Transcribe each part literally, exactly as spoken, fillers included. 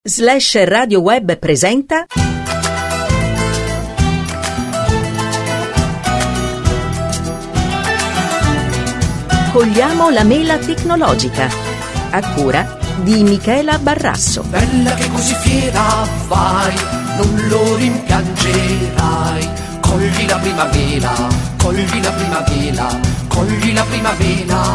Slash Radio Web presenta Cogliamo la mela tecnologica, a cura di Michela Barrasso. Bella che così fiera vai, non lo rimpiangerai. Cogli la prima mela, cogli la prima mela, cogli la prima mela.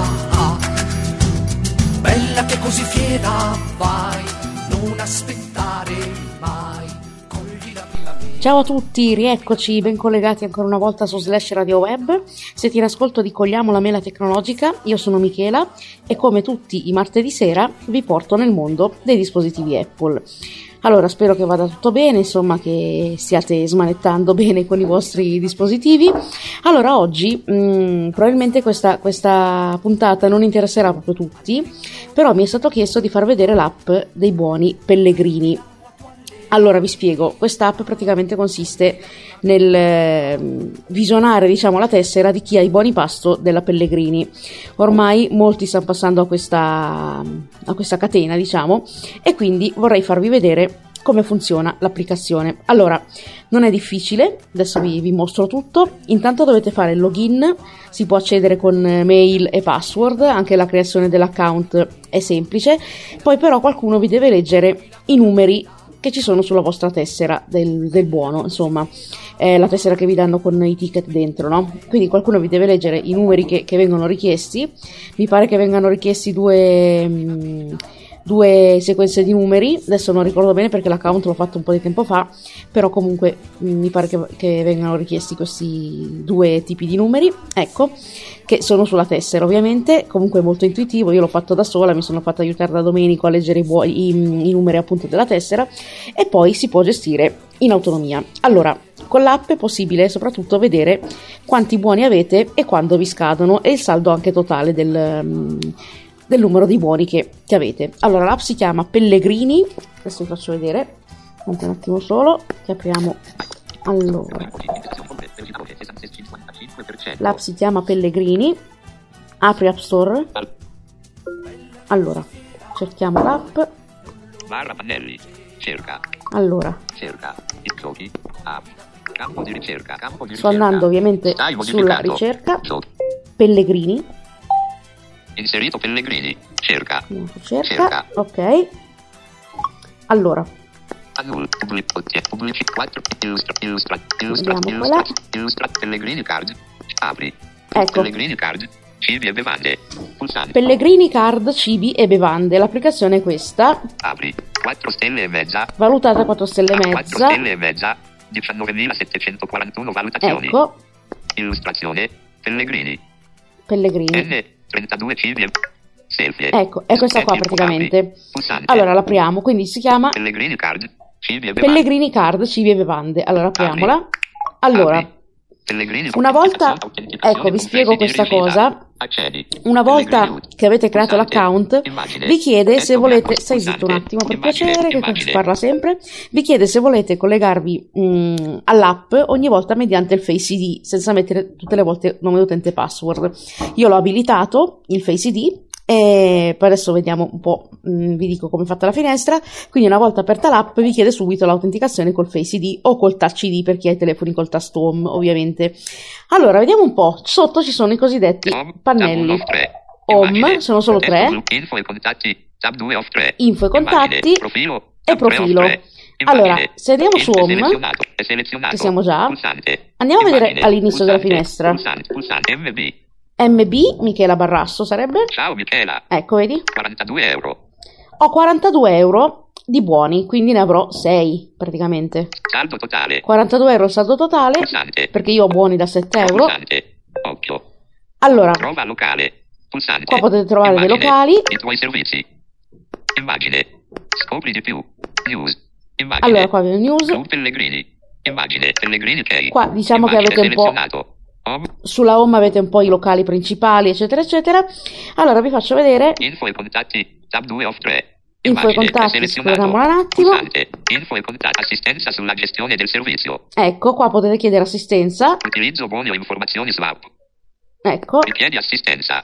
Bella che così fiera vai, non aspettare mai. Cogli la prima mela. Ciao a tutti, rieccoci ben collegati ancora una volta su Slash Radio Web. Siete in ascolto di Cogliamo la mela tecnologica. Io sono Michela e come tutti i martedì sera vi porto nel mondo dei dispositivi Apple. Allora, spero che vada tutto bene, insomma, che stiate smanettando bene con i vostri dispositivi. Allora, oggi mh, probabilmente questa, questa puntata non interesserà proprio tutti, però mi è stato chiesto di far vedere l'app dei buoni pellegrini. Allora vi spiego, quest'app praticamente consiste nel eh, visionare, diciamo, la tessera di chi ha i buoni pasto della Pellegrini. Ormai molti stanno passando a questa, a questa catena, diciamo, e quindi vorrei farvi vedere come funziona l'applicazione. Allora, non è difficile, adesso vi, vi mostro tutto. Intanto dovete fare il login, si può accedere con mail e password, anche la creazione dell'account è semplice, poi però qualcuno vi deve leggere i numeri che ci sono sulla vostra tessera del, del buono, insomma, è la tessera che vi danno con i ticket dentro, no? Quindi qualcuno vi deve leggere i numeri che, che vengono richiesti. Mi pare che vengano richiesti due, mh, due sequenze di numeri, adesso non ricordo bene perché l'account l'ho fatto un po' di tempo fa, però comunque mh, mi pare che, che vengano richiesti questi due tipi di numeri, ecco, che sono sulla tessera ovviamente. Comunque è molto intuitivo, io l'ho fatto da sola, mi sono fatta aiutare da Domenico a leggere i, buo- i, i numeri appunto della tessera, e poi si può gestire in autonomia. Allora, con l'app è possibile soprattutto vedere quanti buoni avete e quando vi scadono, e il saldo anche totale del, del numero di buoni che, che avete. Allora, l'app si chiama Pellegrini, adesso vi faccio vedere, un attimo solo, che apriamo. Allora, l'app si chiama Pellegrini, apri App Store. Allora, cerchiamo l'app. Barra pannelli, cerca. Allora, cerca, giochi, app, campo di ricerca, campo di sto ricerca. andando ovviamente Stai sulla modificando. ricerca. Giochi. Pellegrini. Inserito Pellegrini, cerca. Cerca. Cerca. Ok. Allora, Annul, pubblico, pubblici quattro, illustra, illustra, illustra, Vediamo illustra, quella. illustra, Pellegrini card, apri. Ecco. Pellegrini card, cibi e bevande, pulsante, Pellegrini Card, cibi e bevande. L'applicazione è questa, apri. quattro stelle e mezza, valutata a quattro stelle e quattro mezza. stelle e mezza, diciannovemilasettecentoquarantuno valutazioni. Ecco, Illustrazione, Pellegrini, Pellegrini. N trentadue cibi e selfie. Ecco, è questa qua Schermi praticamente. imputati. Pulsante. Allora, l'apriamo, quindi si chiama Pellegrini card, cibi e bevande. Pellegrini Card, cibi e bevande. Allora, apriamola. Allora, Apri. Pellegrini una volta, autenticazione ecco, vi con spiego Face questa di riuscita. cosa. Accedi. Una volta Pellegrini, che avete creato pulsante, l'account, immagine, vi chiede se testo volete, bianco, stai zitto un pulsante, attimo per immagine, piacere, che immagine. si parla sempre, vi chiede se volete collegarvi mh, all'app ogni volta mediante il Face I D, senza mettere tutte le volte nome utente e password. Io l'ho abilitato, il Face I D, e poi adesso vediamo un po', mh, vi dico come è fatta la finestra. Quindi una volta aperta l'app vi chiede subito l'autenticazione col Face I D o col Touch I D per chi ha i telefoni col tasto Home, ovviamente. Allora, vediamo un po', sotto ci sono i cosiddetti Home, pannelli. tab uno of tre. Home, Immagine, sono solo testo tre. blu, info e contatti, tab due of tre. Info e contatti, Immagine, profilo, e tab tre of profilo. tre. Allora, Immagine, se andiamo su è Home, selezionato, è selezionato. che siamo già, Pulsante. andiamo a vedere Immagine, all'inizio della pulsante, finestra. Pulsante, pulsante, M B. M B, Michela Barrasso sarebbe. Ciao Michela, Ecco, vedi? quarantadue euro. Ho quarantadue euro di buoni, quindi ne avrò sei praticamente. Saldo totale. quarantadue euro il saldo totale, Pulsante. perché io ho buoni da sette euro. Pulsante. Occhio. Allora, Trova locale. Pulsante. qua potete trovare dei Immagine, locali. I tuoi servizi. Immagine. Scopri di più. News. Immagine. Allora, qua abbiamo news. Club Pellegrini. Immagine. Pellegrini Key. Qua diciamo che Immagine avete un po', selezionato. Home. sulla home avete un po' i locali principali, eccetera, eccetera. Allora, vi faccio vedere Info e contatti. Tab due of tre. info e Immagine, contatti, selezionato. scorriamola un attimo. Pulsante. Info e contatti. Assistenza sulla gestione del servizio. Ecco, qua potete chiedere assistenza. Utilizzo buoni o informazioni swap. Ecco, Richiedi assistenza.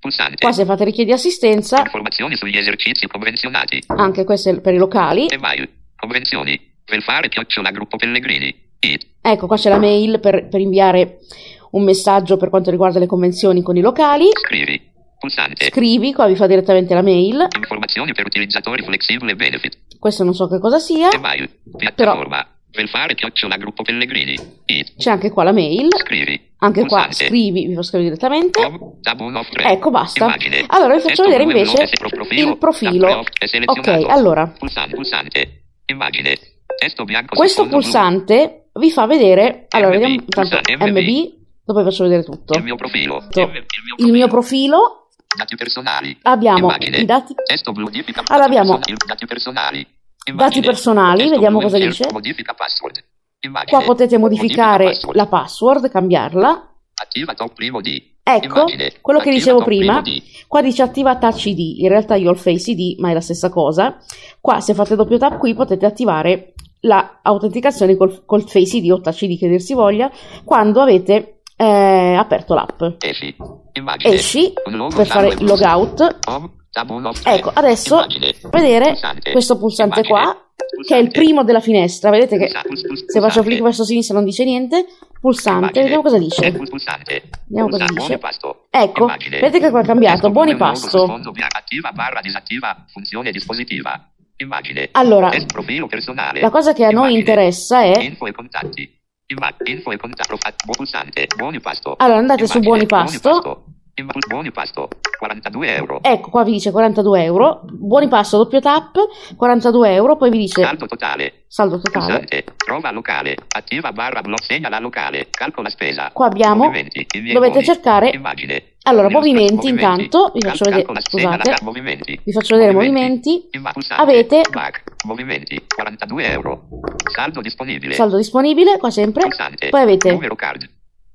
Pulsante. Qua se fate richiedi assistenza, Informazioni sugli esercizi convenzionati. anche questo è per i locali. Email. Convenzioni. Velfare chiocciola gruppo Pellegrini. It. Ecco, qua c'è la mail per, per inviare un messaggio per quanto riguarda le convenzioni con i locali. Scrivi. Pulsante. Scrivi, qua vi fa direttamente la mail. Informazioni per utilizzatori flessibile benefit. Questo non so che cosa sia. Email. Piattaforma. Velfare chiocciola gruppo Pellegrini. It. C'è anche qua la mail. Scrivi. Anche qua Pulsante. scrivi, vi fa scrivere direttamente. Home, tab uno of tre. Ecco, basta. Immagine. Allora vi faccio Testo vedere due, invece veloce, profilo, il profilo. tab tre off, è selezionato. Ok, allora, Pulsante, pulsante. Immagine. Testo bianco questo sfondo blu. pulsante vi fa vedere. Allora, M B, vediamo tanto pulsante, M M B. B, dopo vi faccio vedere tutto. Il mio profilo. Tutto. Il mio Il mio profilo, Dati personali. abbiamo Immagine. i dati, Testo blu, modifica Allora, abbiamo personali, dati personali. dati personali, Testo vediamo blu, cosa insert, dice. Modifica password. Immagine. Qua potete modificare Modifica password. la password, cambiarla. Attiva top primo D. Ecco, Immagine. quello che Attiva dicevo top prima, primo D. qua dice attiva Touch I D, in realtà io ho il Face I D, ma è la stessa cosa. Qua se fate doppio tap qui potete attivare la autenticazione col, col Face I D o Touch I D che dir si voglia, quando avete eh, aperto l'app. Esci. Immagine. Esci Un logo per fare giallo e il blu. logout. Home, tab uno of tre. Ecco, adesso Immagine. vedere Pulsante. questo pulsante Immagine. qua, che è il primo della finestra. Vedete che Pulsa- puls- puls- se faccio pulsante. clic verso sinistra non dice niente. Pulsante, Immagine. vediamo cosa dice. Pul- Pulsante. Vediamo cosa Pulsa- dice. buoni pasto. Ecco, Immagine. vedete che qua è cambiato, Testo buoni blu, logo su pasto. sfondo bianco. Attiva barra disattiva funzione dispositiva. Immagine. Allora, Test profilo personale. la cosa che a noi Immagine. interessa è, Info e contatti. Imma- info e contatti. Pulsante. Buoni pasto. allora andate su Immagine. buoni pasto. Imma- buoni pasto. quarantadue euro. Ecco, qua vi dice quarantadue euro, buoni pasto, doppio tap, quarantadue euro, poi vi dice Saldo totale. saldo totale. Pulsante. Trova locale. Attiva barra blocco. Segnala locale. Calcola spesa. Qua abbiamo, Movimenti. I miei dovete buoni. cercare, Immagine. allora, Nello movimenti, spazio intanto, vi Cal- faccio vedere, calcola, segnala scusate, cal- movimenti. vi faccio vedere movimenti, Imma- pulsante. avete Back. Movimenti. quarantadue euro. Saldo disponibile. saldo disponibile, qua sempre, Pulsante. poi avete, Numero card.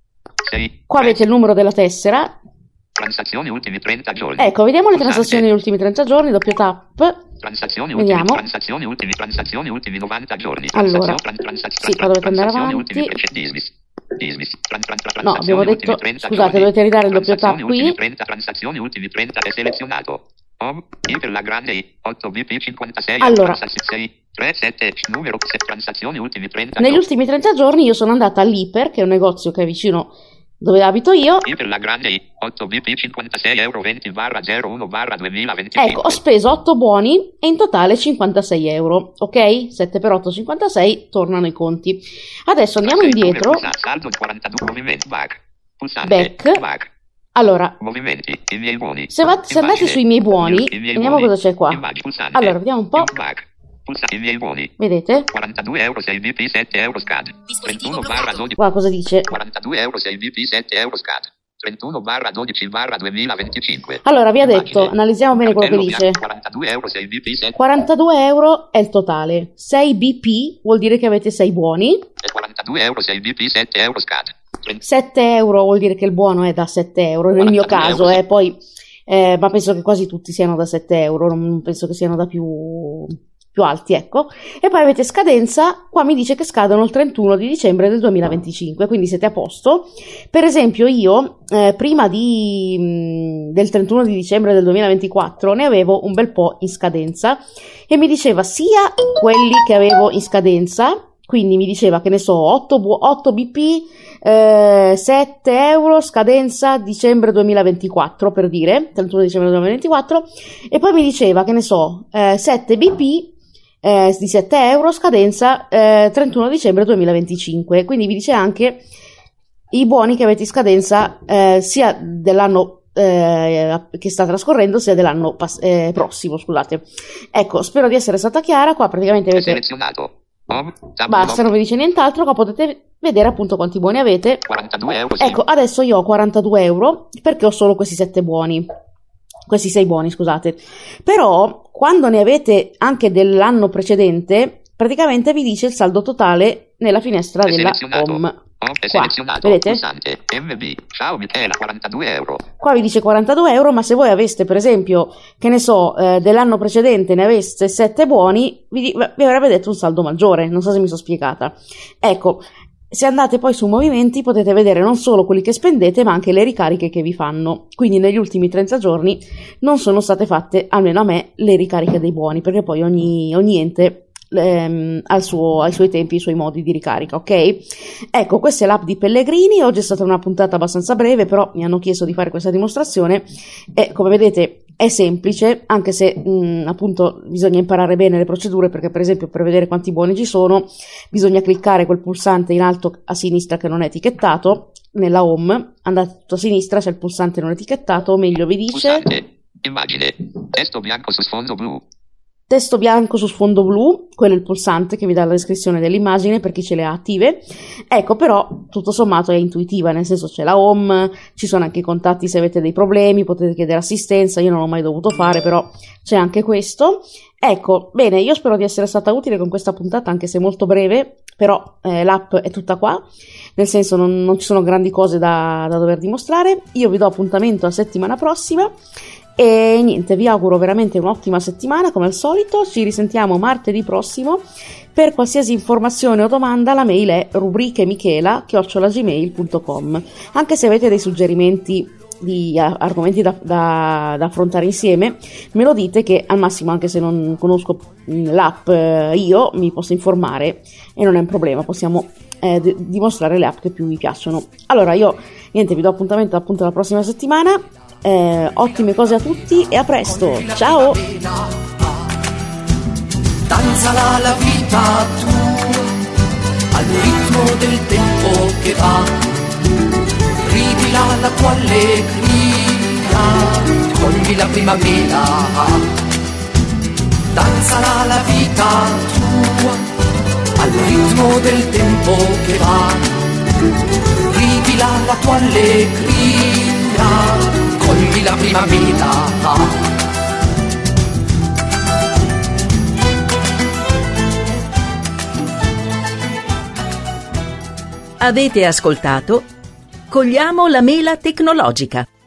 sei. qua avete il numero della tessera, Transazioni ultimi trenta giorni. ecco, vediamo le Pulsante. transazioni negli ultimi trenta giorni, doppio tap, Transazioni ultimi, vediamo. transazioni ultimi, transazioni ultimi novanta giorni. Allora, Transazioni- tran- transa- sì, qua dovete andare transazioni avanti. ultimi prece- dismiss. Dismiss. Tran- tran- tran- no, abbiamo transazioni detto, ultimi trenta scusate, giorni. dovete ridare il doppio tap Transazioni ultimi qui, trenta, transazioni ultimi trenta è selezionato. Home, I per la grande I, otto B P cinquantasei, Allora. sei, tre, sette, numero, se- transazioni ultimi trenta. negli ultimi trenta giorni io sono andata all'Iper, che è un negozio che è vicino dove abito io, I per la grande I, otto B P cinquantasei euro venti barra zero uno barra duemilaventicinque. ecco, ho speso otto buoni e in totale cinquantasei euro, ok? sette per otto, cinquantasei, tornano i conti. Adesso andiamo Numero, indietro, pulsa- saldo quarantadue, movimento, back. Pulsante, Back. back. allora, Movimenti, i miei buoni. se, va- se andate Immagine. sui miei buoni, I miei vediamo buoni. cosa c'è qua. Immagine, pulsante. Allora, vediamo un po', Back. Pulsante, i miei buoni. vedete? quarantadue euro, sei B P, sette euro scad. trentuno barra dodici. Qua cosa dice? quarantadue euro, sei B P, sette euro scad. trentuno barra dodici barra duemilaventicinque. Allora, vi ha Immagine. detto, analizziamo bene quello che Cartello dice. bianco, quarantadue euro, sei B P, sette. quarantadue euro è il totale, sei B P vuol dire che avete sei buoni, E quarantadue euro, sei B P, sette euro scad. trenta sette euro vuol dire che il buono è da sette euro, nel mio quarantadue caso, euro, eh, poi, eh, ma penso che quasi tutti siano da sette euro, non penso che siano da più, più alti, ecco. E poi avete scadenza, qua mi dice che scadono il trentuno di dicembre del duemilaventicinque, quindi siete a posto. Per esempio io, eh, prima di, mh, del trentuno di dicembre del duemilaventiquattro, ne avevo un bel po' in scadenza e mi diceva sia quelli che avevo in scadenza, quindi mi diceva che ne so, otto, bu- otto B P, eh, sette euro, scadenza dicembre duemilaventiquattro, per dire, trentuno dicembre duemilaventiquattro, e poi mi diceva che ne so, eh, sette B P, eh, di sette euro, scadenza eh, trentuno dicembre duemilaventicinque, quindi vi dice anche i buoni che avete in scadenza eh, sia dell'anno eh, che sta trascorrendo sia dell'anno pass- eh, prossimo, scusate. Ecco, spero di essere stata chiara. Qua praticamente È avete, selezionato. Home, tab basta, uno, non vi dice nient'altro. Qua potete vedere appunto quanti buoni avete. quarantadue euro, sì. Ecco, adesso io ho quarantadue euro perché ho solo questi sette buoni, questi sei buoni, scusate. Però quando ne avete anche dell'anno precedente, praticamente vi dice il saldo totale nella finestra È della selezionato. home. Home, è Qua, selezionato. vedete? Pulsante, M B. Ciao Michela, quarantadue euro. Qua vi dice quarantadue euro, ma se voi aveste, per esempio, che ne so, eh, dell'anno precedente ne aveste sette buoni, vi, di- vi avrebbe detto un saldo maggiore. Non so se mi sono spiegata. Ecco, Se andate poi su movimenti potete vedere non solo quelli che spendete ma anche le ricariche che vi fanno. Quindi negli ultimi trenta giorni non sono state fatte, almeno a me, le ricariche dei buoni, perché poi ogni, ogni ente ehm, ha il suo, ha i suoi tempi, i suoi modi di ricarica, ok? Ecco, questa è l'app di Pellegrini. Oggi è stata una puntata abbastanza breve, però mi hanno chiesto di fare questa dimostrazione e come vedete è semplice, anche se mh, appunto bisogna imparare bene le procedure, perché per esempio per vedere quanti buoni ci sono bisogna cliccare quel pulsante in alto a sinistra che non è etichettato, nella home, andate tutto a sinistra, c'è il pulsante non etichettato, o meglio vi dice... Pulsante, immagine, testo bianco su sfondo blu. Testo bianco su sfondo blu, quello è il pulsante che vi dà la descrizione dell'immagine per chi ce le ha attive. Ecco, però tutto sommato è intuitiva, nel senso c'è la home, ci sono anche i contatti se avete dei problemi, potete chiedere assistenza, io non l'ho mai dovuto fare, però c'è anche questo. Ecco, bene, io spero di essere stata utile con questa puntata, anche se molto breve, però eh, l'app è tutta qua, nel senso non, non ci sono grandi cose da, da dover dimostrare. Io vi do appuntamento a settimana prossima. E niente, vi auguro veramente un'ottima settimana come al solito. Ci risentiamo martedì prossimo. Per qualsiasi informazione o domanda la mail è rubrichemichela chiocciola gmail punto com. Anche se avete dei suggerimenti di argomenti da, da, da affrontare insieme, me lo dite, che al massimo, anche se non conosco l'app io, mi posso informare e non è un problema, possiamo eh, d- dimostrare le app che più vi piacciono. Allora io niente, vi do appuntamento appunto la prossima settimana. Eh, ottime cose a tutti e a presto, ciao! Danzala la vita tu al ritmo del tempo che va, rivila la tua allegria, cogli la primavera. Danzala la vita tu al ritmo del tempo che va, rivila la tua allegria, cogli la primavera. Avete ascoltato Cogliamo la mela tecnologica.